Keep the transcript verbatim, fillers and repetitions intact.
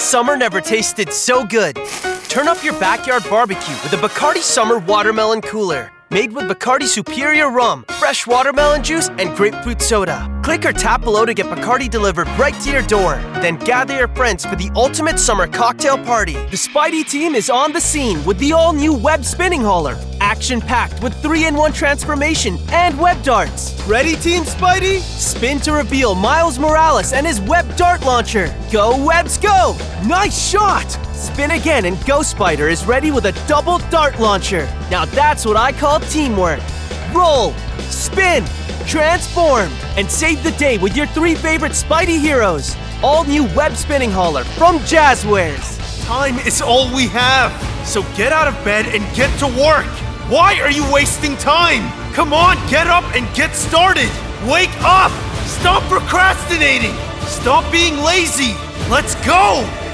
Summer never tasted so good. Turn up your backyard barbecue with a Bacardi Summer Watermelon Cooler. Made with Bacardi Superior Rum, fresh watermelon juice, and grapefruit soda. Click or tap below to get Bacardi delivered right to your door. Then gather your friends for the ultimate summer cocktail party. The Spidey team is on the scene with the all-new Web Spinning Hauler. Action-packed with three in one transformation and web darts. Ready, Team Spidey? Spin to reveal Miles Morales and his web dart launcher. Go, Webs, go! Nice shot! Spin again and Ghost Spider is ready with a double dart launcher. Now that's what I call teamwork. Roll, spin, transform, and save the day with your three favorite Spidey heroes. All new Web Spinning Hauler from Jazzwares. Time is all we have, so get out of bed and get to work. Why are you wasting time? Come on, get up and get started. Wake up! Stop procrastinating! Stop being lazy! Let's go!